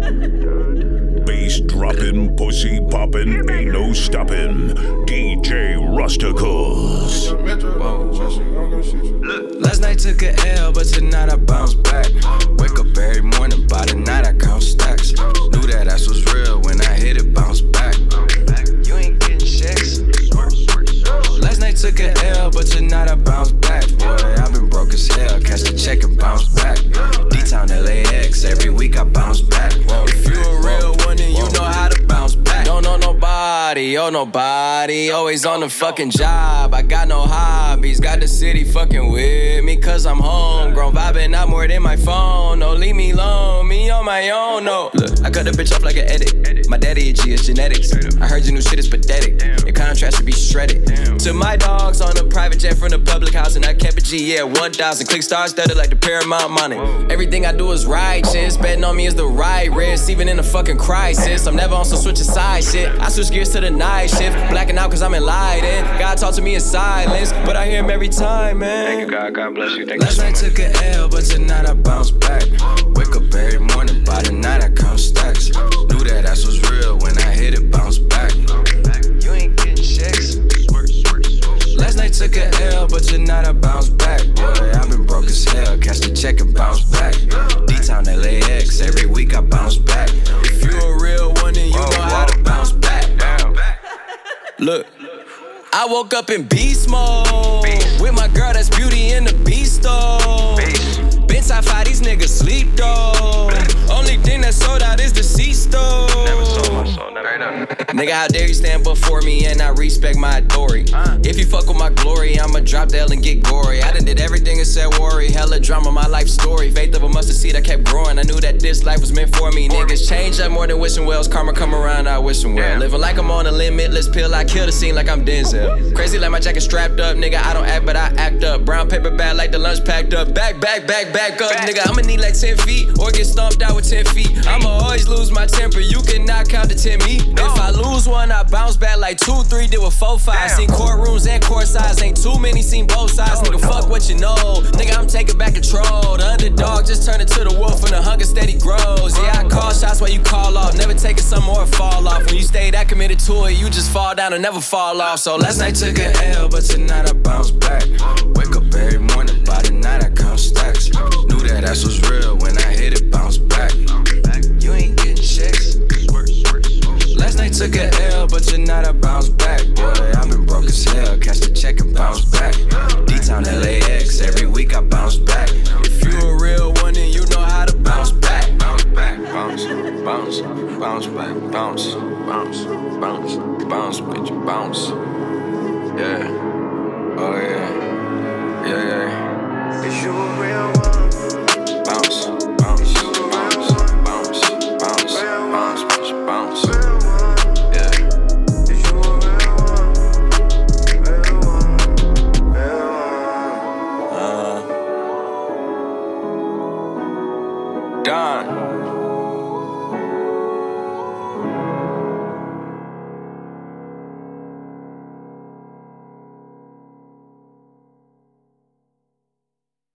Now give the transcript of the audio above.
Bass dropping, pussy popping, ain't no stopping. DJ Rusticles. Last night took a L, but tonight I bounce back. Wake up every morning, by the night I count stacks. Knew that ass was real when I hit it, bounce back. You ain't getting checks. Last night took a L, but tonight I bounce back. Boy, I've been broke as hell, catch the check and bounce back. D-Town LAX, every week I bounce back. If you a real one, then you know how to bounce back. Don't know nobody, oh nobody, always on the fucking job. I got no hobbies, got the city fucking with me, cause I'm homegrown, vibing out more than my phone. No, leave me alone, me on my own, no. Look, I cut the bitch off like an edit. My daddy a G, it's genetics. I heard your new shit is pathetic. Your contrast should be shredded. To my dogs on a private jet from the public house, and I kept a G, yeah, 1,000. Click stars studded like the Paramount money. Everything I do is righteous, betting on me is the right risk, even in a fucking crisis. I'm never on some switch of side shit. I switch gears to the night shift, blacking out cause I'm enlightened. God talk to me in silence, but I hear him every time, man. Thank you, God. God bless you. Thank Last you so night much. took a L, but tonight I bounce back. Wake up every morning, by the night I count stacks. Knew that ass was real when I hit it, bounce back. You ain't getting checks. Last night took a L, but tonight I bounce back. Boy, I've been broke as hell, catch the check and bounce back. D-Town LAX, every week I bounce back. If you a real one, then you know how to bounce back. Look, I woke up in beast mode with my girl that's Beauty and the Beast though. Been top 5, these niggas sleep though. Only thing that sold out is the C-store. Never sold my soul, never. Nigga, how dare you stand before me and I respect my authority. If you fuck with my glory, I'ma drop the L and get gory. I done did everything except worry. Hella drama, my life story. Faith of a mustard seed, I kept growing. I knew that this life was meant for me. Niggas change up more than wishing wells. Karma come around, I wish them well. Living like I'm on a limitless pill. I kill the scene like I'm Denzel. Crazy like my jacket strapped up. Nigga, I don't act, but I act up. Brown paper bag like the lunch packed up. Back up. Nigga, I'ma need like 10 feet or get stomped out with 10 feet. I'ma always lose my temper. You cannot count to 10 me. If I lose one, I bounce back like 2, 3, did with 4, 5. Seen courtrooms and court sides, ain't too many, seen both sides. Nigga, fuck what you know. Nigga, I'm taking back control. The underdog just turned into the wolf and the hunger steady grows. Yeah, I call shots while you call off. Never taking some more fall off. When you stay that committed to it, you just fall down and never fall off. So last night took a L, but tonight I bounce back. Wake up every morning, by the night I count stacks. Knew that ass was real when I hit it, bounce back. You ain't getting checks. Last night took a L, but tonight I bounce back. Boy, I've been broke as hell, catch the check and bounce back. D-Town LAX, every week I bounce back. If you a real one, then you know how to bounce back. Bounce back, bounce, bounce, bounce back, bounce, bounce, bounce, bounce, bitch, bounce.